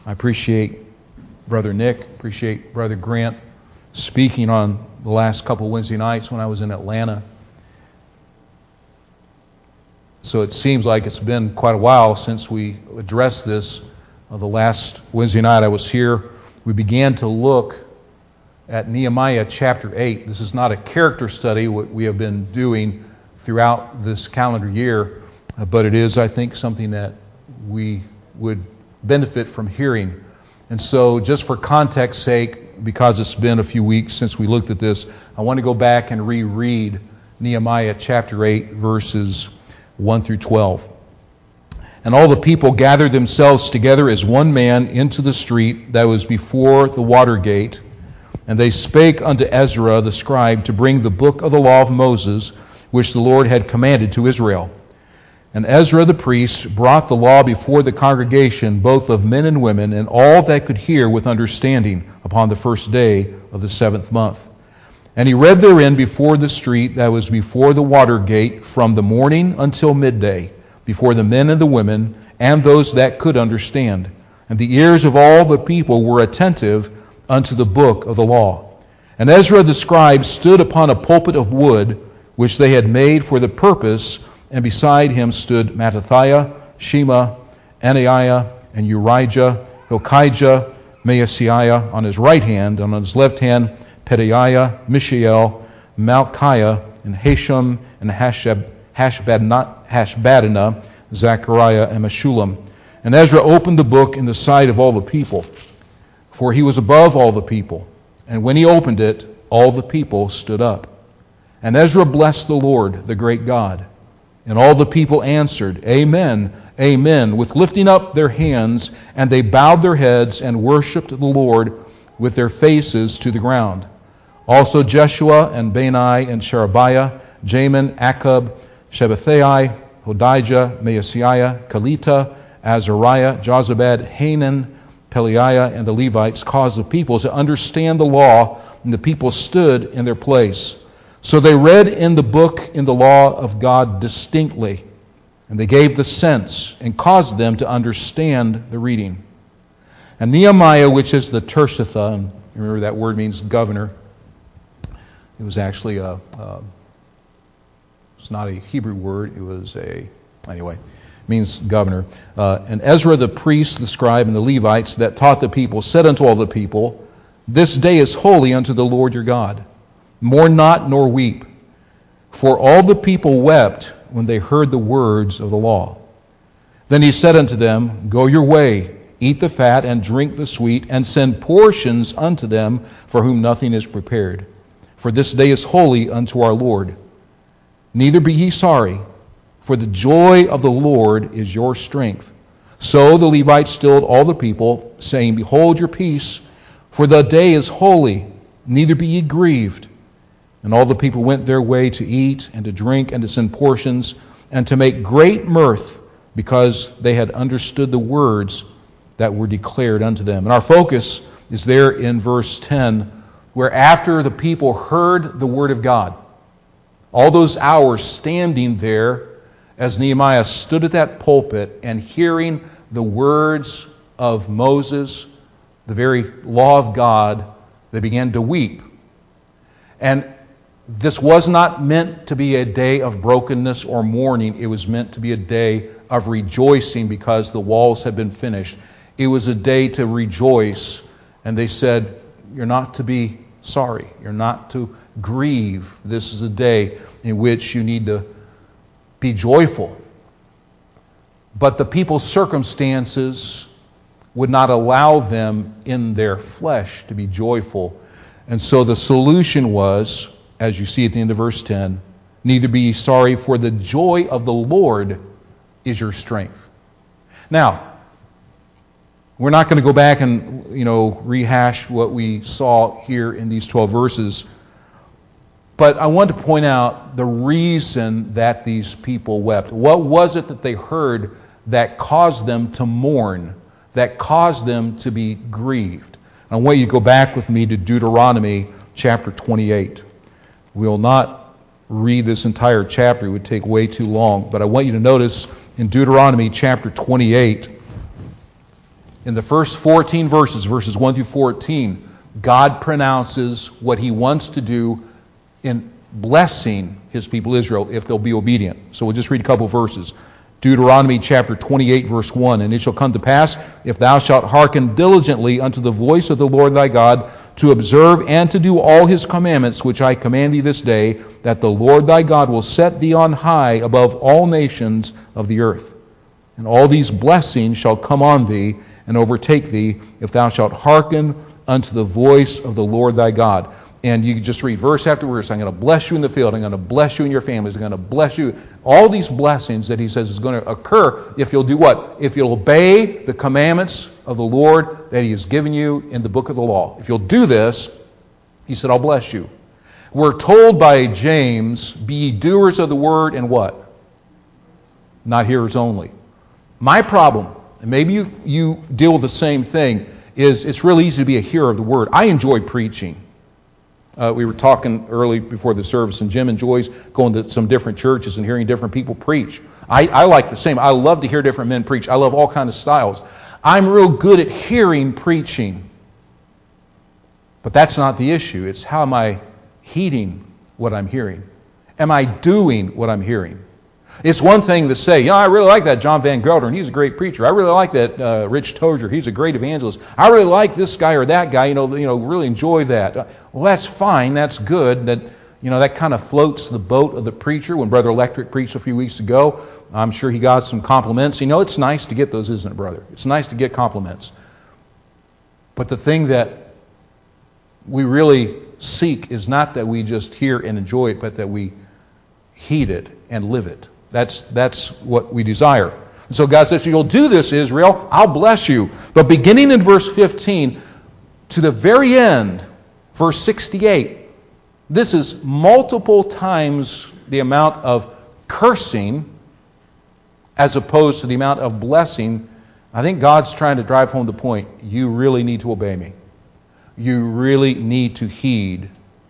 I appreciate Brother Nick, appreciate Brother Grant speaking on the last couple Wednesday nights when I was in Atlanta. So it seems like it's been quite a while since we addressed this. The last Wednesday night I was here, we began to look at Nehemiah chapter 8. This is not a character study, what we have been doing throughout this calendar year, but it is, I think, something that we would benefit from hearing. And so just for context sake, because it's been a few weeks since we looked at this, I want to go back and reread Nehemiah chapter 8, verses 1 through 12. And all the people gathered themselves together as one man into the street that was before the water gate. And they spake unto Ezra the scribe to bring the book of the law of Moses, which the Lord had commanded to Israel. And Ezra the priest brought the law before the congregation, both of men and women, and all that could hear with understanding, upon the first day of the 7th month. And he read therein before the street that was before the water gate, from the morning until midday, before the men and the women, and those that could understand. And the ears of all the people were attentive unto the book of the law. And Ezra the scribe stood upon a pulpit of wood, which they had made for the purpose, and beside him stood Mattithiah, Shema, Ananiah, and Urijah, Hilkiah, Maaseiah on his right hand, and on his left hand Pedaiah, Mishael, Malchiah, and Hashem, and Hashbaddanah, Zechariah, and Meshullam. And Ezra opened the book in the sight of all the people, for he was above all the people. And when he opened it, all the people stood up. And Ezra blessed the Lord, the great God. And all the people answered, Amen, Amen, with lifting up their hands, and they bowed their heads and worshipped the Lord with their faces to the ground. Also Jeshua and Bani and Sherebiah, Jamin, Akub, Shabbathai, Hodijah, Maaseiah, Kelita, Azariah, Jozabad, Hanan, Peliah, and the Levites caused the people to understand the law, and the people stood in their place. So they read in the book in the law of God distinctly, and they gave the sense and caused them to understand the reading. And Nehemiah, which is the Tirshatha, and remember that word means governor. It was actually it's not a Hebrew word. It was means governor. And Ezra the priest, the scribe, and the Levites that taught the people said unto all the people, This day is holy unto the Lord your God. Mourn not nor weep. For all the people wept when they heard the words of the law. Then he said unto them, Go your way, eat the fat, and drink the sweet, and send portions unto them for whom nothing is prepared. For this day is holy unto our Lord. Neither be ye sorry, for the joy of the Lord is your strength. So the Levites stilled all the people, saying, Behold your peace, for the day is holy, neither be ye grieved. And all the people went their way to eat and to drink and to send portions and to make great mirth, because they had understood the words that were declared unto them. And our focus is there in verse 10, where after the people heard the word of God, all those hours standing there as Nehemiah stood at that pulpit and hearing the words of Moses, the very law of God, they began to weep. And this was not meant to be a day of brokenness or mourning. It was meant to be a day of rejoicing because the walls had been finished. It was a day to rejoice. And they said, You're not to be sorry. You're not to grieve. This is a day in which you need to be joyful. But the people's circumstances would not allow them in their flesh to be joyful. And so the solution was, as you see at the end of verse 10, Neither be ye sorry, for the joy of the Lord is your strength. Now, we're not going to go back and, rehash what we saw here in these 12 verses. But I want to point out the reason that these people wept. What was it that they heard that caused them to mourn, that caused them to be grieved? I want you to go back with me to Deuteronomy chapter 28. We'll not read this entire chapter. It would take way too long. But I want you to notice in Deuteronomy chapter 28, In the first 14 verses, verses 1 through 14, God pronounces what He wants to do in blessing His people Israel if they'll be obedient. So we'll just read a couple verses. Deuteronomy chapter 28, verse 1, And it shall come to pass, if thou shalt hearken diligently unto the voice of the Lord thy God, to observe and to do all His commandments, which I command thee this day, that the Lord thy God will set thee on high above all nations of the earth. And all these blessings shall come on thee and overtake thee, if thou shalt hearken unto the voice of the Lord thy God. And you can just read verse after verse. I'm going to bless you in the field. I'm going to bless you in your families. I'm going to bless you. All these blessings that He says is going to occur if you'll do what? If you'll obey the commandments of the Lord that He has given you in the book of the law. If you'll do this, He said, I'll bless you. We're told by James, be ye doers of the word and what? Not hearers only. My problem, and maybe you deal with the same thing, is it's really easy to be a hearer of the word. I enjoy preaching. We were talking early before the service, and Jim enjoys going to some different churches and hearing different people preach. I like the same. I love to hear different men preach. I love all kinds of styles. I'm real good at hearing preaching. But that's not the issue. It's how am I heeding what I'm hearing? Am I doing what I'm hearing? It's one thing to say, I really like that John Van Gelderen. He's a great preacher. I really like that Rich Tozier. He's a great evangelist. I really like this guy or that guy. Really enjoy that. Well, that's fine. That's good. That kind of floats the boat of the preacher. When Brother Electric preached a few weeks ago, I'm sure he got some compliments. It's nice to get those, isn't it, brother? It's nice to get compliments. But the thing that we really seek is not that we just hear and enjoy it, but that we heed it and live it. That's what we desire. And so God says, if you'll do this, Israel, I'll bless you. But beginning in verse 15 to the very end, verse 68, this is multiple times the amount of cursing as opposed to the amount of blessing. I think God's trying to drive home the point. You really need to obey me. You really need to heed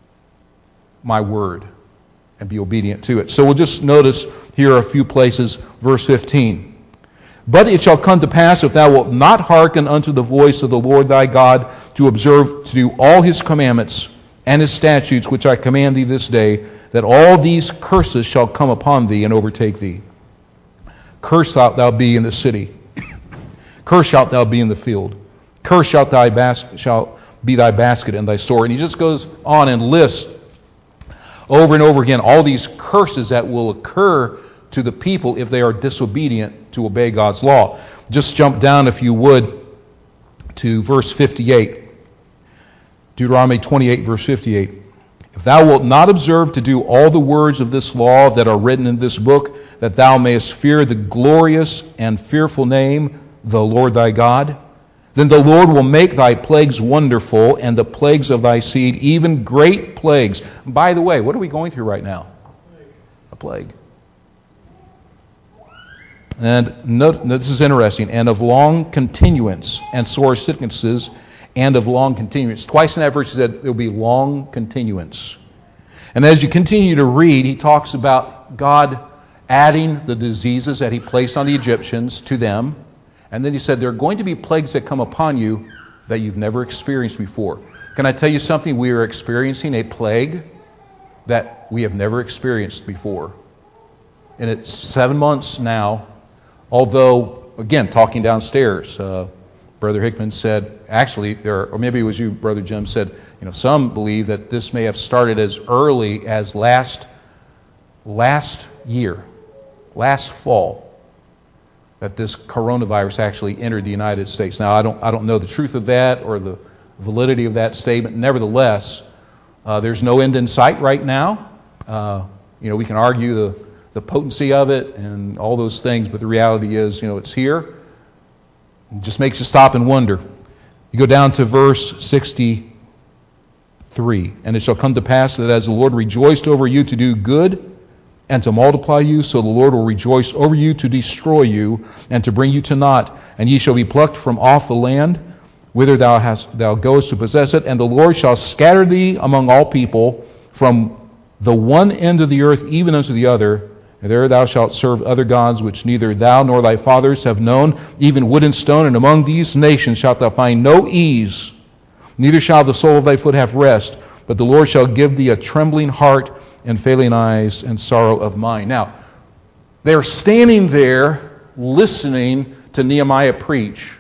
my word and be obedient to it. So we'll just notice here a few places, verse 15. But it shall come to pass, if thou wilt not hearken unto the voice of the Lord thy God, to observe to do all His commandments and His statutes, which I command thee this day, that all these curses shall come upon thee and overtake thee. Cursed shalt thou be in the city. Cursed shalt thou be in the field. Cursed shall be thy basket and thy store. And he just goes on and lists over and over again all these curses that will occur to the people if they are disobedient to obey God's law. Just jump down, if you would, to verse 58. Deuteronomy 28, verse 58. If thou wilt not observe to do all the words of this law that are written in this book, that thou mayest fear the glorious and fearful name, the Lord thy God, then the Lord will make thy plagues wonderful, and the plagues of thy seed, even great plagues. By the way, what are we going through right now? A plague. And note, this is interesting. And of long continuance, and sore sicknesses, and of long continuance. Twice in that verse he said there will be long continuance. And as you continue to read, he talks about God adding the diseases that He placed on the Egyptians to them. And then he said, there are going to be plagues that come upon you that you've never experienced before. Can I tell you something? We are experiencing a plague that we have never experienced before. And it's 7 months now. Although, again, talking downstairs, Brother Hickman said, actually, or maybe it was you, Brother Jim, said, some believe that this may have started as early as last year, last fall, that this coronavirus actually entered the United States. Now, I don't know the truth of that or the validity of that statement. Nevertheless, there's no end in sight right now. We can argue the potency of it and all those things, but the reality is, it's here. It just makes you stop and wonder. You go down to verse 63. And it shall come to pass that as the Lord rejoiced over you to do good and to multiply you, so the Lord will rejoice over you to destroy you and to bring you to naught. And ye shall be plucked from off the land whither thou goest to possess it. And the Lord shall scatter thee among all people from the one end of the earth even unto the other. And there thou shalt serve other gods, which neither thou nor thy fathers have known, even wood and stone. And among these nations shalt thou find no ease, neither shall the sole of thy foot have rest. But the Lord shall give thee a trembling heart and failing eyes and sorrow of mind. Now, they're standing there listening to Nehemiah preach.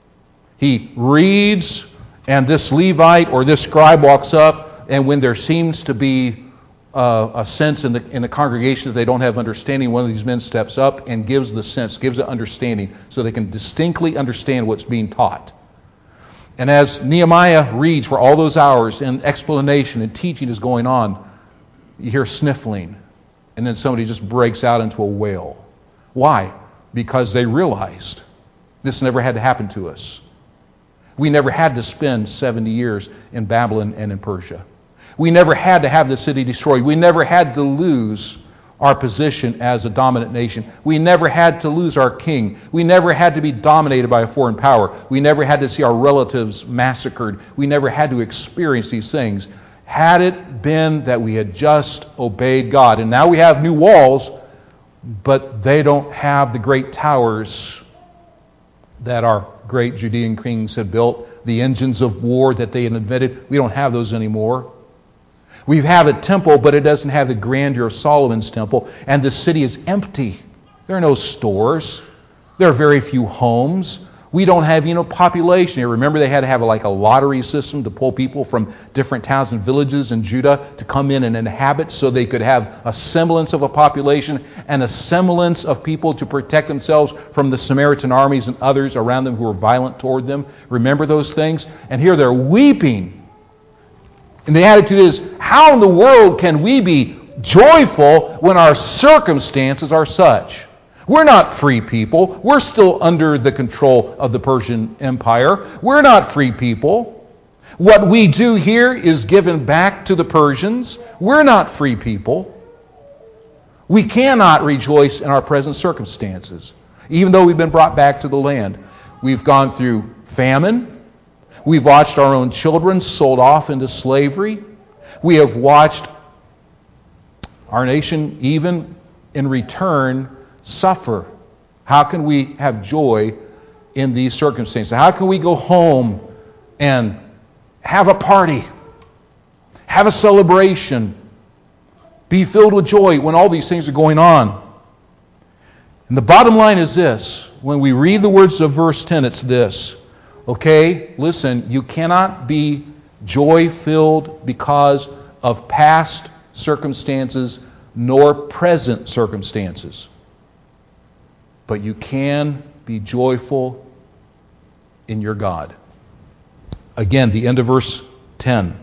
He reads, and this Levite or this scribe walks up, and when there seems to be a sense in the congregation that they don't have understanding, one of these men steps up and gives the sense, gives the understanding, so they can distinctly understand what's being taught. And as Nehemiah reads for all those hours, and explanation and teaching is going on, you hear sniffling, and then somebody just breaks out into a wail. Why? Because they realized this never had to happen to us. We never had to spend 70 years in Babylon and in Persia. We never had to have the city destroyed. We never had to lose our position as a dominant nation. We never had to lose our king. We never had to be dominated by a foreign power. We never had to see our relatives massacred. We never had to experience these things. Had it been that we had just obeyed God. And now we have new walls, but they don't have the great towers that our great Judean kings had built, the engines of war that they had invented. We don't have those anymore. We have a temple, but it doesn't have the grandeur of Solomon's temple. And the city is empty. There are no stores. There are very few homes. We don't have, population here. Remember, they had to have a lottery system to pull people from different towns and villages in Judah to come in and inhabit, so they could have a semblance of a population and a semblance of people to protect themselves from the Samaritan armies and others around them who were violent toward them. Remember those things? And here they're weeping. And the attitude is, how in the world can we be joyful when our circumstances are such? We're not free people. We're still under the control of the Persian Empire. We're not free people. What we do here is given back to the Persians. We're not free people. We cannot rejoice in our present circumstances, even though we've been brought back to the land. We've gone through famine. We've watched our own children sold off into slavery. We have watched our nation, even in return, suffer. How can we have joy in these circumstances? How can we go home and have a party, have a celebration, be filled with joy when all these things are going on? And the bottom line is this. When we read the words of verse 10, it's this. Okay, listen, you cannot be joy-filled because of past circumstances nor present circumstances. But you can be joyful in your God. Again, the end of verse 10.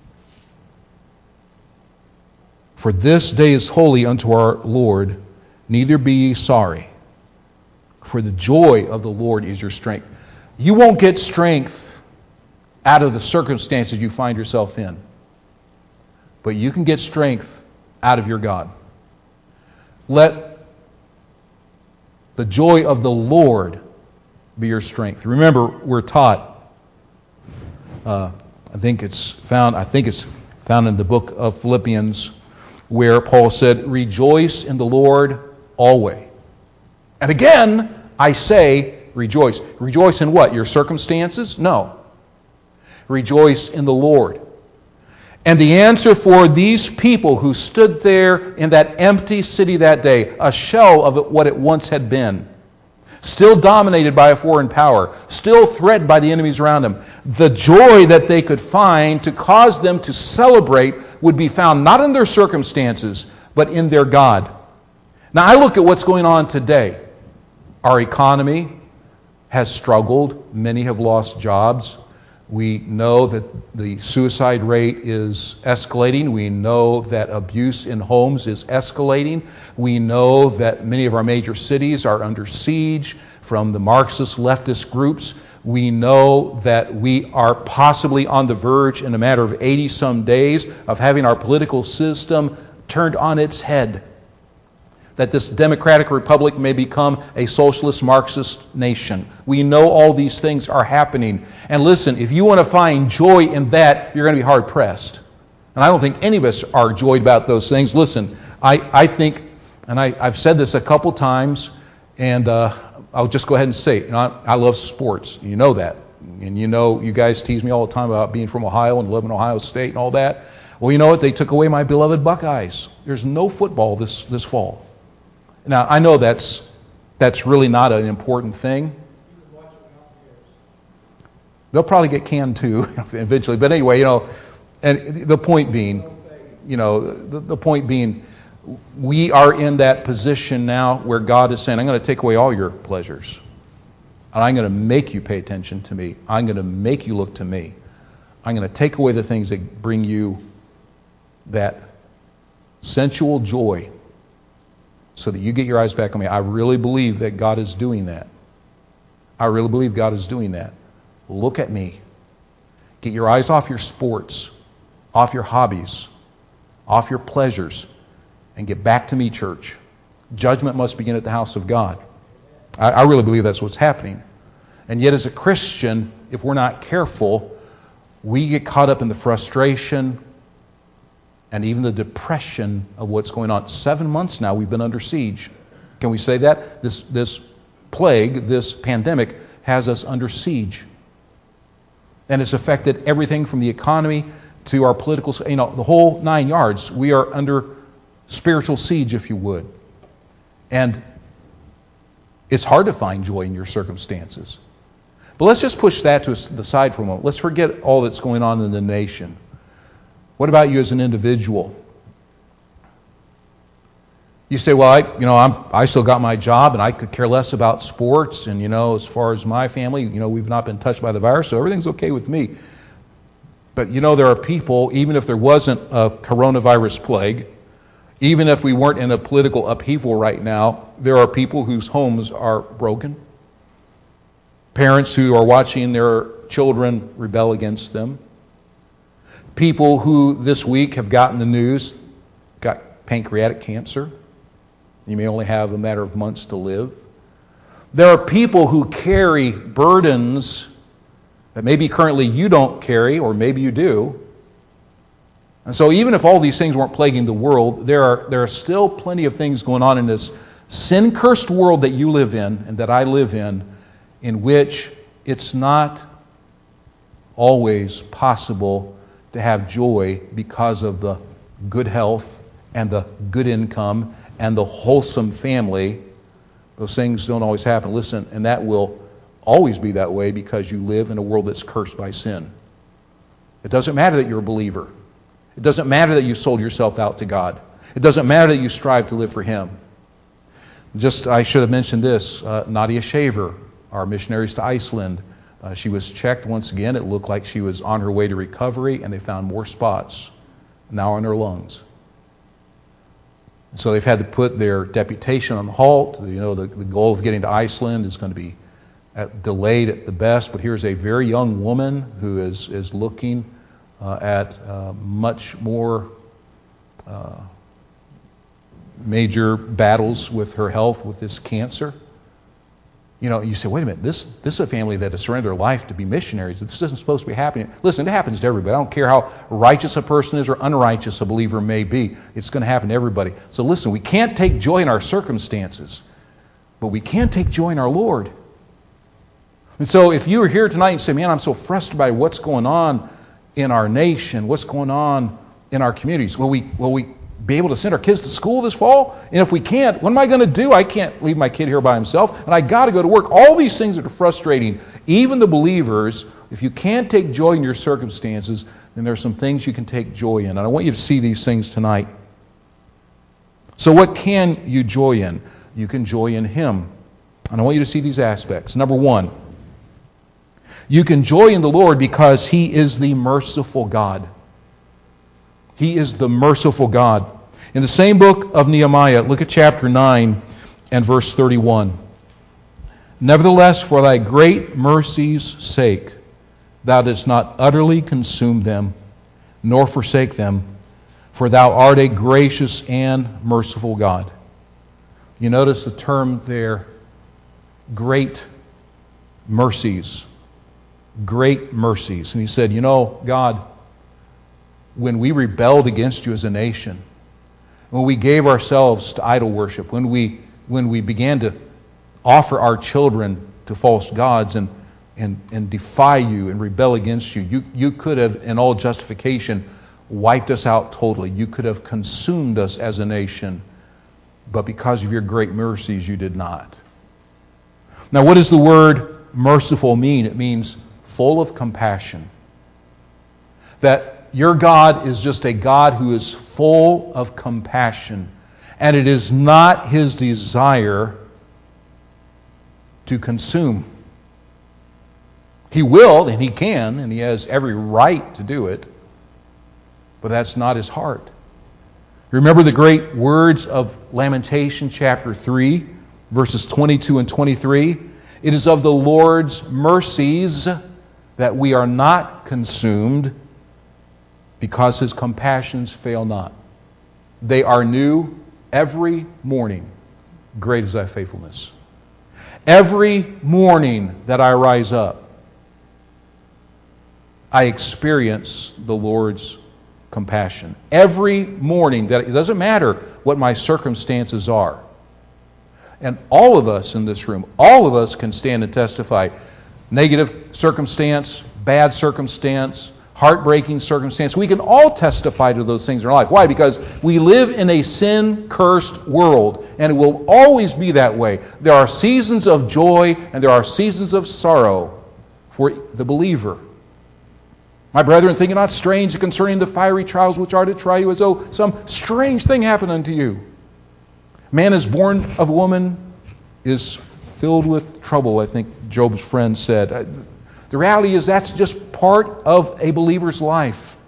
For this day is holy unto our Lord, neither be ye sorry. For the joy of the Lord is your strength. You won't get strength out of the circumstances you find yourself in. But you can get strength out of your God. Let the joy of the Lord be your strength. Remember, we're taught, I think it's found in the book of Philippians, where Paul said, rejoice in the Lord always. And again, I say, rejoice. Rejoice in what? Your circumstances? No. Rejoice in the Lord. And the answer for these people who stood there in that empty city that day, a shell of what it once had been, still dominated by a foreign power, still threatened by the enemies around them, the joy that they could find to cause them to celebrate would be found not in their circumstances, but in their God. Now I look at what's going on today. Our economy has struggled. Many have lost jobs. We know that the suicide rate is escalating. We know that abuse in homes is escalating. We know that many of our major cities are under siege from the Marxist leftist groups. We know that we are possibly on the verge in a matter of 80-some days of having our political system turned on its head. That this democratic republic may become a socialist Marxist nation. We know all these things are happening. And listen, if you want to find joy in that, you're going to be hard-pressed. And I don't think any of us are joyed about those things. Listen, I think And I've said this a couple times, and I'll just go ahead and say it. I love sports. You know that. And you guys tease me all the time about being from Ohio and living in Ohio State and all that. Well, you know what? They took away my beloved Buckeyes. There's no football this fall. Now, I know that's really not an important thing. They'll probably get canned too eventually. But anyway, and the point being, the point being, we are in that position now where God is saying, I'm going to take away all your pleasures. And I'm going to make you pay attention to me. I'm going to make you look to me. I'm going to take away the things that bring you that sensual joy so that you get your eyes back on me. I really believe that God is doing that. I really believe God is doing that. Look at me. Get your eyes off your sports, off your hobbies, off your pleasures, and get back to me, church. Judgment must begin at the house of God. I really believe that's what's happening. And yet as a Christian, if we're not careful, we get caught up in the frustration and even the depression of what's going on. 7 months now we've been under siege. Can we say that? This plague, this pandemic, has us under siege. And it's affected everything from the economy to our political, the whole 9 yards. We are under spiritual siege, if you would. And it's hard to find joy in your circumstances. But let's just push that to the side for a moment. Let's forget all that's going on in the nation. What about you as an individual? You say, well, I still got my job and I could care less about sports. And, as far as my family, we've not been touched by the virus, so everything's okay with me. But, there are people, even if there wasn't a coronavirus plague, even if we weren't in a political upheaval right now, there are people whose homes are broken. Parents who are watching their children rebel against them. People who this week have gotten the news, got pancreatic cancer. You may only have a matter of months to live. There are people who carry burdens that maybe currently you don't carry, or maybe you do. And so even if all these things weren't plaguing the world, there are still plenty of things going on in this sin-cursed world that you live in and that I live in which it's not always possible to have joy because of the good health and the good income and the wholesome family. Those things don't always happen. Listen, and that will always be that way because you live in a world that's cursed by sin. It doesn't matter that you're a believer. It doesn't matter that you sold yourself out to God. It doesn't matter that you strive to live for Him. I should have mentioned this. Nadia Shaver, our missionaries to Iceland, she was checked once again. It looked like she was on her way to recovery, and they found more spots now in her lungs. So they've had to put their deputation on halt. The goal of getting to Iceland is going to be delayed at the best. But here's a very young woman who is looking at much more major battles with her health with this cancer. You say, wait a minute, this is a family that has surrendered their life to be missionaries. This isn't supposed to be happening. Listen, it happens to everybody. I don't care how righteous a person is or unrighteous a believer may be. It's going to happen to everybody. So listen, we can't take joy in our circumstances, but we can take joy in our Lord. And so if you are here tonight and say, man, I'm so frustrated by what's going on in our nation, what's going on in our communities, will we be able to send our kids to school this fall? And if we can't, what am I going to do? I can't leave my kid here by himself, and I got to go to work. All these things that are frustrating, even the believers. If you can't take joy in your circumstances, then there are some things you can take joy in. And I want you to see these things tonight. So what can you joy in? You can joy in Him. And I want you to see these aspects. Number one, you can joy in the Lord because He is the merciful God. He is the merciful God. In the same book of Nehemiah, look at chapter 9 and verse 31. Nevertheless, for thy great mercy's sake, thou didst not utterly consume them, nor forsake them, for thou art a gracious and merciful God. You notice the term there, great mercies. Great mercies. And he said, God, when we rebelled against you as a nation, when we gave ourselves to idol worship, when we began to offer our children to false gods and defy you and rebel against you, you could have, in all justification, wiped us out totally. You could have consumed us as a nation, but because of your great mercies, you did not. Now, what does the word merciful mean? It means full of compassion. That your God is just a God who is full of compassion. And it is not His desire to consume. He will, and He can, and He has every right to do it. But that's not His heart. Remember the great words of Lamentation chapter 3, verses 22 and 23? It is of the Lord's mercies that we are not consumed, because His compassions fail not. They are new every morning. Great is Thy faithfulness. Every morning that I rise up, I experience the Lord's compassion. Every morning, that it doesn't matter what my circumstances are. And all of us in this room, all of us can stand and testify. Negative circumstance, bad circumstance, heartbreaking circumstance. We can all testify to those things in our life. Why? Because we live in a sin-cursed world, and it will always be that way. There are seasons of joy and there are seasons of sorrow for the believer. My brethren, think it not strange concerning the fiery trials which are to try you, as though some strange thing happened unto you. Man is born of woman, is filled with trouble, I think Job's friend said. The reality is that's just part of a believer's life.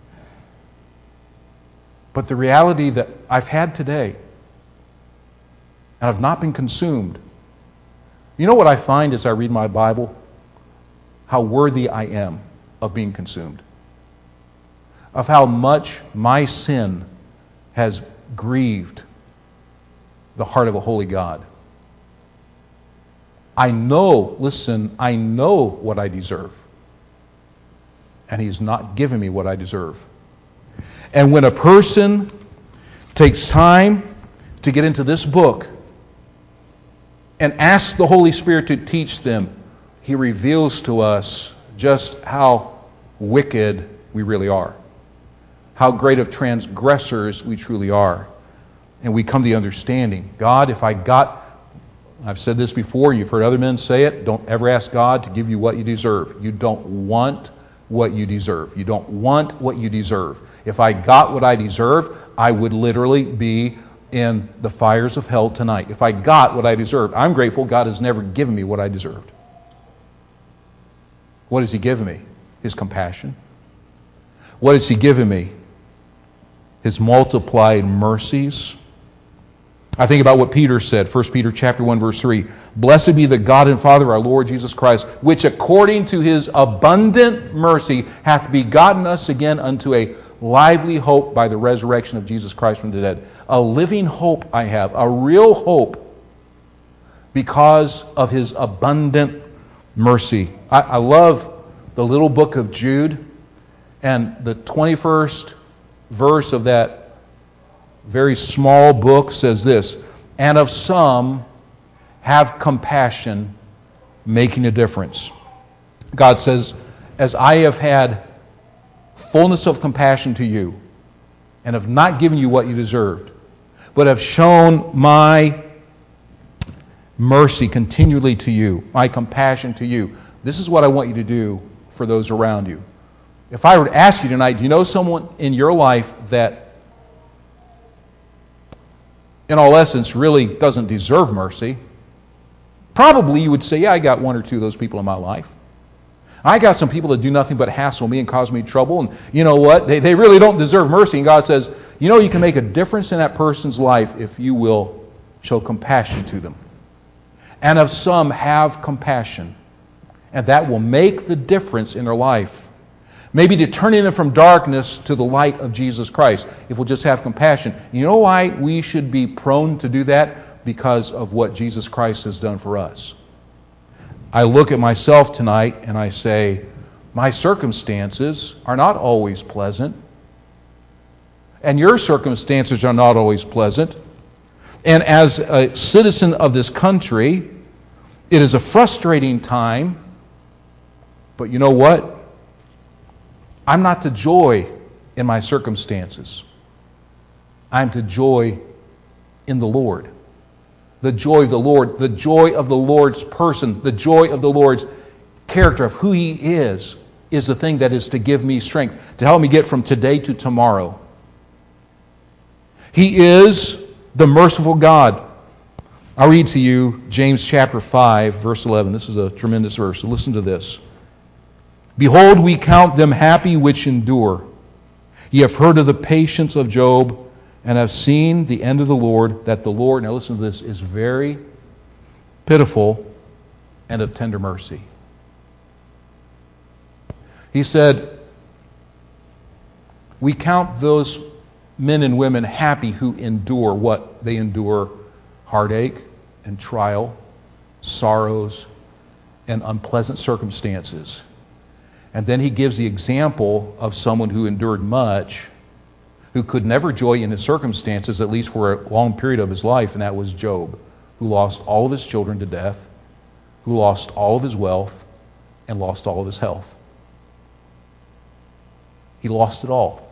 But the reality that I've had today, and I've not been consumed. You know what I find as I read my Bible? How worthy I am of being consumed. Of how much my sin has grieved the heart of a holy God. I know what I deserve. And He's not given me what I deserve. And when a person takes time to get into this book and ask the Holy Spirit to teach them, He reveals to us just how wicked we really are. How great of transgressors we truly are. And we come to the understanding, God, I've said this before, you've heard other men say it, don't ever ask God to give you what you deserve. You don't want what you deserve. You don't want what you deserve. If I got what I deserve, I would literally be in the fires of hell tonight. If I got what I deserved, I'm grateful God has never given me what I deserved. What has He given me? His compassion. What has He given me? His multiplied mercies. I think about what Peter said, 1 Peter chapter 1, verse 3. Blessed be the God and Father of our Lord Jesus Christ, which according to His abundant mercy hath begotten us again unto a lively hope by the resurrection of Jesus Christ from the dead. A living hope I have, a real hope, because of His abundant mercy. I love the little book of Jude, and the 21st verse of that very small book says this, and of some have compassion, making a difference. God says, as I have had fullness of compassion to you, and have not given you what you deserved, but have shown my mercy continually to you, my compassion to you. This is what I want you to do for those around you. If I were to ask you tonight, do you know someone in your life that in all essence really doesn't deserve mercy? Probably you would say, yeah, I got one or two of those people in my life. I got some people that do nothing but hassle me and cause me trouble, and you know what? They really don't deserve mercy. And God says, you know, you can make a difference in that person's life if you will show compassion to them. And of some have compassion, and that will make the difference in their life. Maybe to turning them from darkness to the light of Jesus Christ, if we'll just have compassion. You know why we should be prone to do that? Because of what Jesus Christ has done for us. I look at myself tonight and I say, my circumstances are not always pleasant. And your circumstances are not always pleasant. And as a citizen of this country, it is a frustrating time. But you know what? I'm not to joy in my circumstances. I'm to joy in the Lord. The joy of the Lord, the joy of the Lord's person, the joy of the Lord's character of who He is the thing that is to give me strength, to help me get from today to tomorrow. He is the merciful God. I'll read to you James chapter 5, verse 11. This is a tremendous verse. So listen to this. Behold, we count them happy which endure. Ye have heard of the patience of Job, and have seen the end of the Lord, that the Lord, now listen to this, is very pitiful and of tender mercy. He said, we count those men and women happy who endure what? They endure heartache and trial, sorrows, and unpleasant circumstances. And then he gives the example of someone who endured much, who could never joy in his circumstances, at least for a long period of his life, and that was Job, who lost all of his children to death, who lost all of his wealth, and lost all of his health. He lost it all.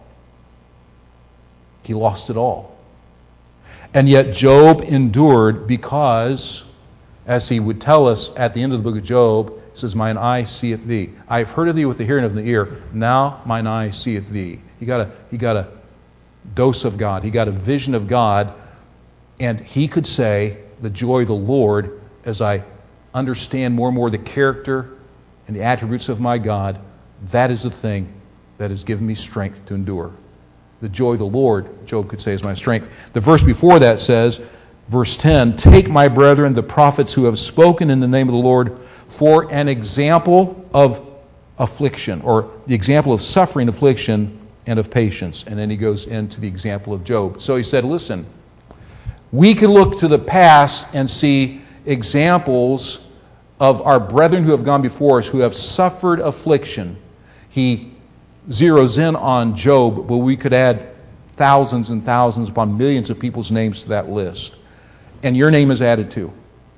He lost it all. And yet Job endured because, as he would tell us at the end of the book of Job, he says, mine eye seeth thee. I have heard of thee with the hearing of the ear. Now mine eye seeth thee. He got a dose of God. He got a vision of God. And he could say, the joy of the Lord, as I understand more and more the character and the attributes of my God, that is the thing that has given me strength to endure. The joy of the Lord, Job could say, is my strength. The verse before that says, verse 10, take my brethren, the prophets who have spoken in the name of the Lord, for an example of affliction, or the example of suffering, affliction, and of patience. And then he goes into the example of Job. So he said, listen, we can look to the past and see examples of our brethren who have gone before us, who have suffered affliction. He zeroes in on Job, but we could add thousands and thousands upon millions of people's names to that list. And your name is added too.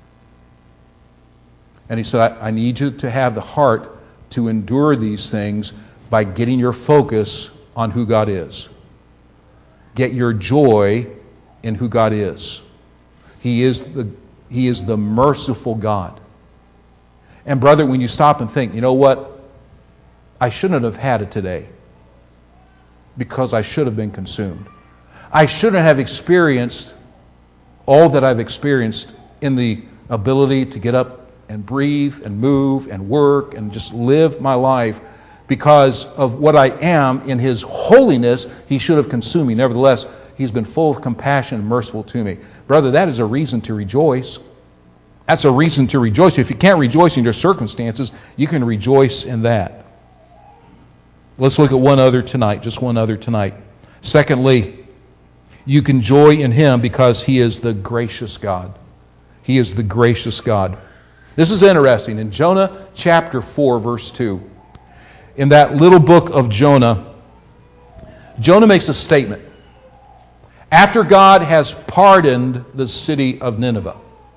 And he said, I need you to have the heart to endure these things by getting your focus on who God is. Get your joy in who God is. He is the merciful God. And brother, when you stop and think, you know what? I shouldn't have had it today because I should have been consumed. I shouldn't have experienced all that I've experienced in the ability to get up and breathe and move and work and just live my life because of what I am in His holiness. He should have consumed me. Nevertheless, He's been full of compassion and merciful to me. Brother, that is a reason to rejoice. That's a reason to rejoice. If you can't rejoice in your circumstances, you can rejoice in that. Let's look at one other tonight, just one other tonight. Secondly, you can joy in Him because He is the gracious God. He is the gracious God. This is interesting. In Jonah chapter 4, verse 2, in that little book of Jonah, Jonah makes a statement. After God has pardoned the city of Nineveh,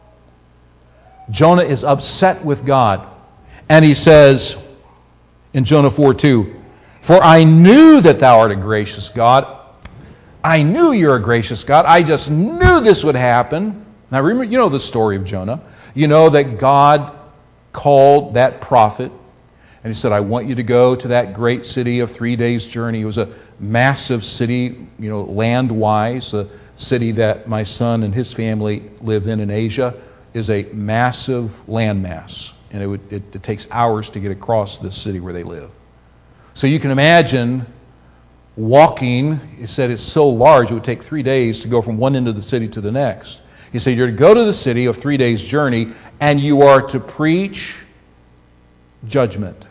Jonah is upset with God. And he says in Jonah 4:2, for I knew that thou art a gracious God. I knew you're a gracious God. I just knew this would happen. Now remember, you know the story of Jonah. You know that God called that prophet and He said, I want you to go to that great city of 3 days' journey. It was a massive city, land-wise. A city that my son and his family live in Asia is a massive landmass. And it takes hours to get across this city where they live. So you can imagine walking. He said it's so large it would take 3 days to go from one end of the city to the next. He said you're to go to the city of 3 days' journey and you are to preach judgment.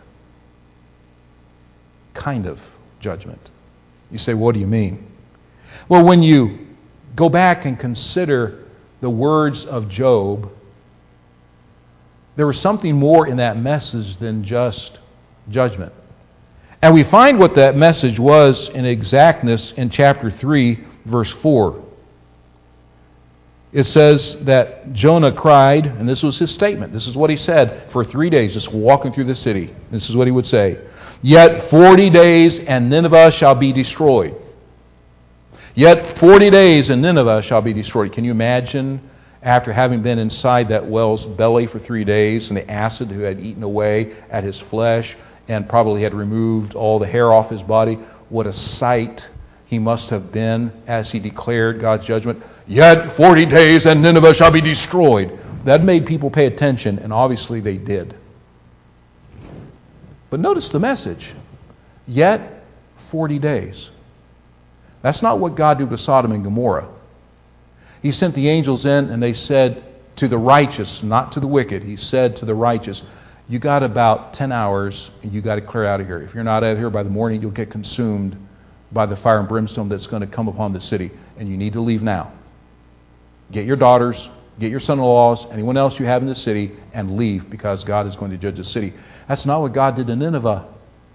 Kind of judgment. You say, what do you mean? Well, when you go back and consider the words of Job, there was something more in that message than just judgment. And we find what that message was in exactness in chapter 3, verse 4. It says that Jonah cried, and this was his statement. This is what he said for 3 days, just walking through the city. This is what he would say. Yet 40 days and Nineveh shall be destroyed. Yet 40 days and Nineveh shall be destroyed. Can you imagine after having been inside that whale's belly for 3 days and the acid who had eaten away at his flesh and probably had removed all the hair off his body, what a sight he must have been as he declared God's judgment. Yet 40 days and Nineveh shall be destroyed. That made people pay attention, and obviously they did. But notice the message. Yet 40 days. That's not what God did with Sodom and Gomorrah. He sent the angels in and they said to the righteous, not to the wicked, he said to the righteous, you got about 10 hours and you got to clear out of here. If you're not out of here by the morning, you'll get consumed by the fire and brimstone that's going to come upon the city. And you need to leave now. Get your daughters, get your son-in-laws, anyone else you have in the city, and leave because God is going to judge the city. That's not what God did to Nineveh.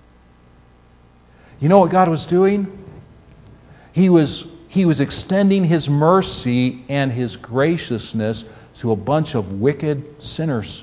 You know what God was doing? He was extending His mercy and His graciousness to a bunch of wicked sinners.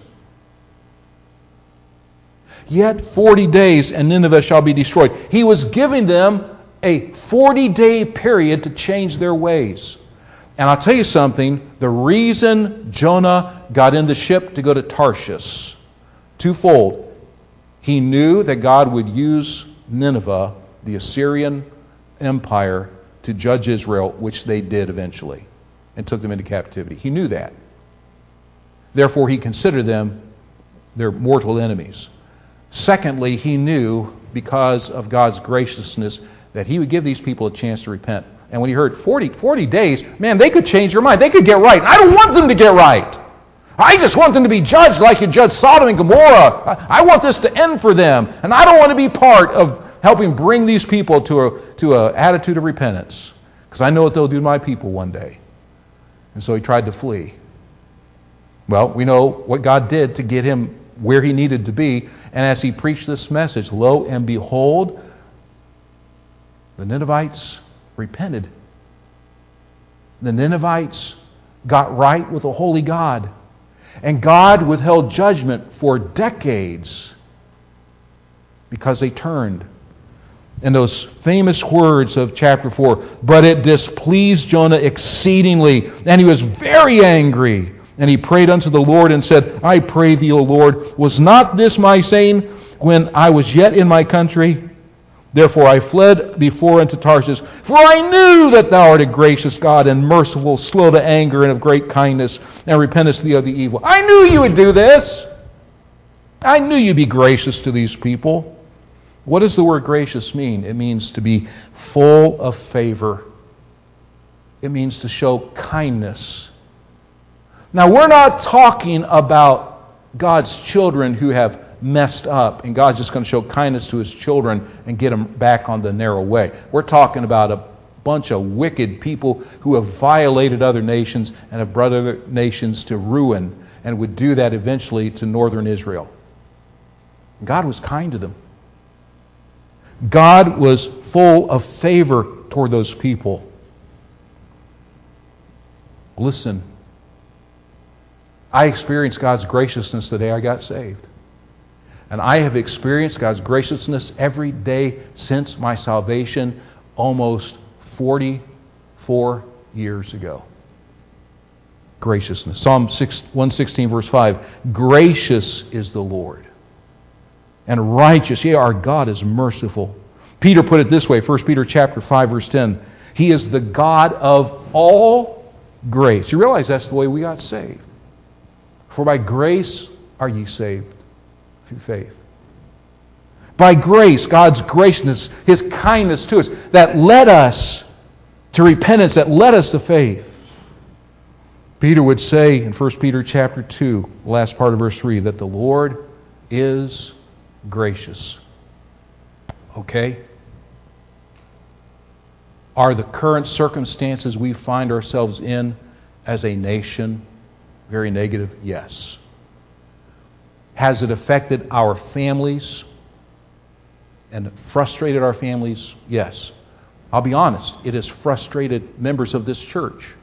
Yet 40 days and Nineveh shall be destroyed. He was giving them a 40-day period to change their ways. And I'll tell you something, the reason Jonah got in the ship to go to Tarshish, twofold. He knew that God would use Nineveh, the Assyrian Empire, to judge Israel, which they did eventually, and took them into captivity. He knew that. Therefore, he considered them their mortal enemies. Secondly, he knew, because of God's graciousness, that He would give these people a chance to repent. And when he heard 40 days, man, they could change their mind. They could get right. I don't want them to get right. I just want them to be judged like you judged Sodom and Gomorrah. I want this to end for them. And I don't want to be part of helping bring these people to an attitude of repentance. Because I know what they'll do to my people one day. And so he tried to flee. Well, we know what God did to get him where he needed to be. And as he preached this message, lo and behold, the Ninevites repented. The Ninevites got right with a holy God. And God withheld judgment for decades because they turned. And those famous words of chapter 4, but it displeased Jonah exceedingly, and he was very angry. And he prayed unto the Lord and said, I pray thee, O Lord, was not this my saying when I was yet in my country? Therefore I fled before unto Tarshish, for I knew that thou art a gracious God and merciful, slow to anger and of great kindness, and repentest thee of the evil. I knew you would do this. I knew you'd be gracious to these people. What does the word gracious mean? It means to be full of favor. It means to show kindness. Now, we're not talking about God's children who have messed up, and God's just going to show kindness to His children and get them back on the narrow way. We're talking about a bunch of wicked people who have violated other nations and have brought other nations to ruin, and would do that eventually to northern Israel. God was kind to them. God was full of favor toward those people. Listen, I experienced God's graciousness the day I got saved. And I have experienced God's graciousness every day since my salvation almost 44 years ago. Graciousness. Psalm 116 verse 5. Gracious is the Lord, and righteous. Yea, our God is merciful. Peter put it this way, 1 Peter chapter 5 verse 10. He is the God of all grace. You realize that's the way we got saved. For by grace are ye saved, through faith. By grace, God's graciousness, His kindness to us, that led us to repentance, that led us to faith. Peter would say in 1 Peter chapter 2, last part of verse 3, that the Lord is gracious. Okay? Are the current circumstances we find ourselves in as a nation very negative? Yes. Has it affected our families and frustrated our families? Yes. I'll be honest, it has frustrated members of this church.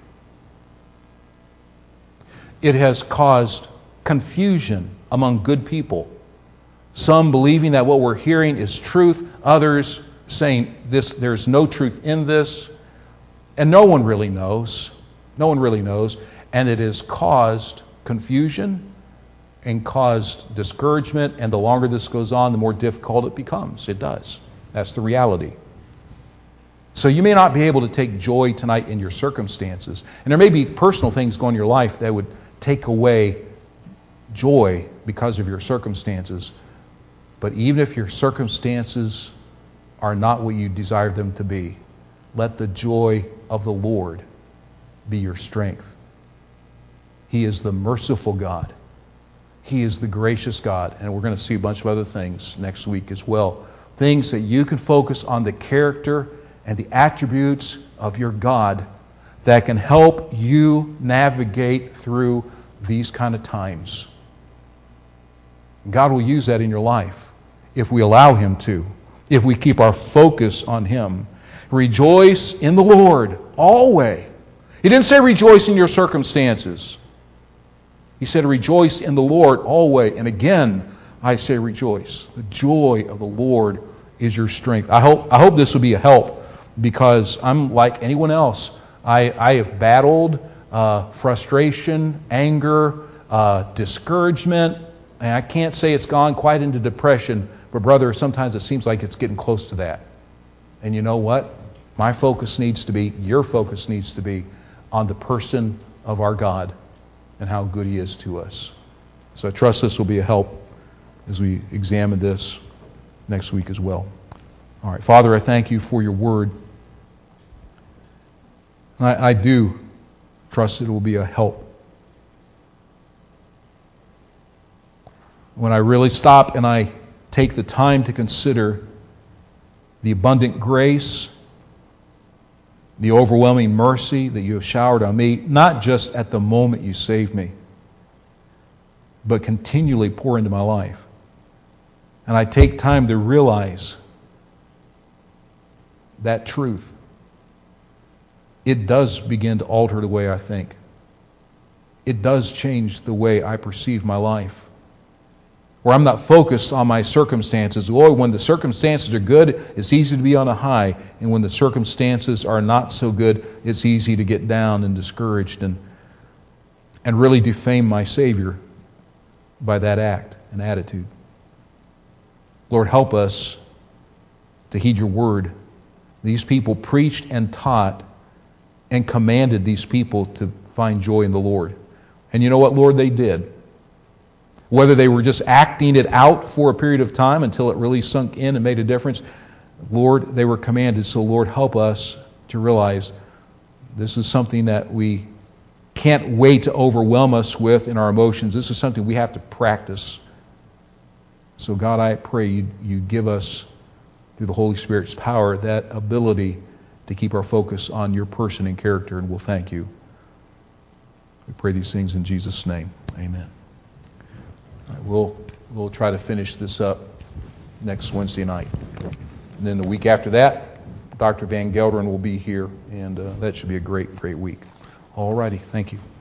It has caused confusion among good people. Some believing that what we're hearing is truth, others saying there's no truth in this, and no one really knows. No one really knows, and it has caused confusion and caused discouragement, and the longer this goes on, the more difficult it becomes. It does. That's the reality. So you may not be able to take joy tonight in your circumstances, and there may be personal things going in your life that would take away joy because of your circumstances. But even if your circumstances are not what you desire them to be, let the joy of the Lord be your strength. He is the merciful God. He is the gracious God. And we're going to see a bunch of other things next week as well. Things that you can focus on the character and the attributes of your God that can help you navigate through these kind of times. God will use that in your life if we allow Him to, if we keep our focus on Him. Rejoice in the Lord always. He didn't say rejoice in your circumstances. He said rejoice in the Lord always. And again, I say rejoice. The joy of the Lord is your strength. I hope this will be a help, because I'm like anyone else. I have battled frustration, anger, discouragement, and I can't say it's gone quite into depression, but brother, sometimes it seems like it's getting close to that. And you know what? My focus needs to be, your focus needs to be on the person of our God and how good He is to us. So I trust this will be a help as we examine this next week as well. All right, Father, I thank You for Your Word. And I do trust it will be a help. When I really stop and I take the time to consider the abundant grace, the overwhelming mercy that You have showered on me, not just at the moment You saved me, but continually pour into my life. And I take time to realize that truth. It does begin to alter the way I think. It does change the way I perceive my life. Where I'm not focused on my circumstances. Lord, when the circumstances are good, it's easy to be on a high. And when the circumstances are not so good, it's easy to get down and discouraged and really defame my Savior by that act and attitude. Lord, help us to heed Your word. These people preached and taught and commanded these people to find joy in the Lord. And you know what, Lord, they did. Whether they were just acting it out for a period of time until it really sunk in and made a difference, Lord, they were commanded. So, Lord, help us to realize this is something that we can't wait to overwhelm us with in our emotions. This is something we have to practice. So, God, I pray you give us, through the Holy Spirit's power, that ability to keep our focus on Your person and character, and we'll thank You. We pray these things in Jesus' name. Amen. All right, we'll try to finish this up next Wednesday night. And then the week after that, Dr. Van Gelderen will be here, and that should be a great, great week. All righty. Thank you.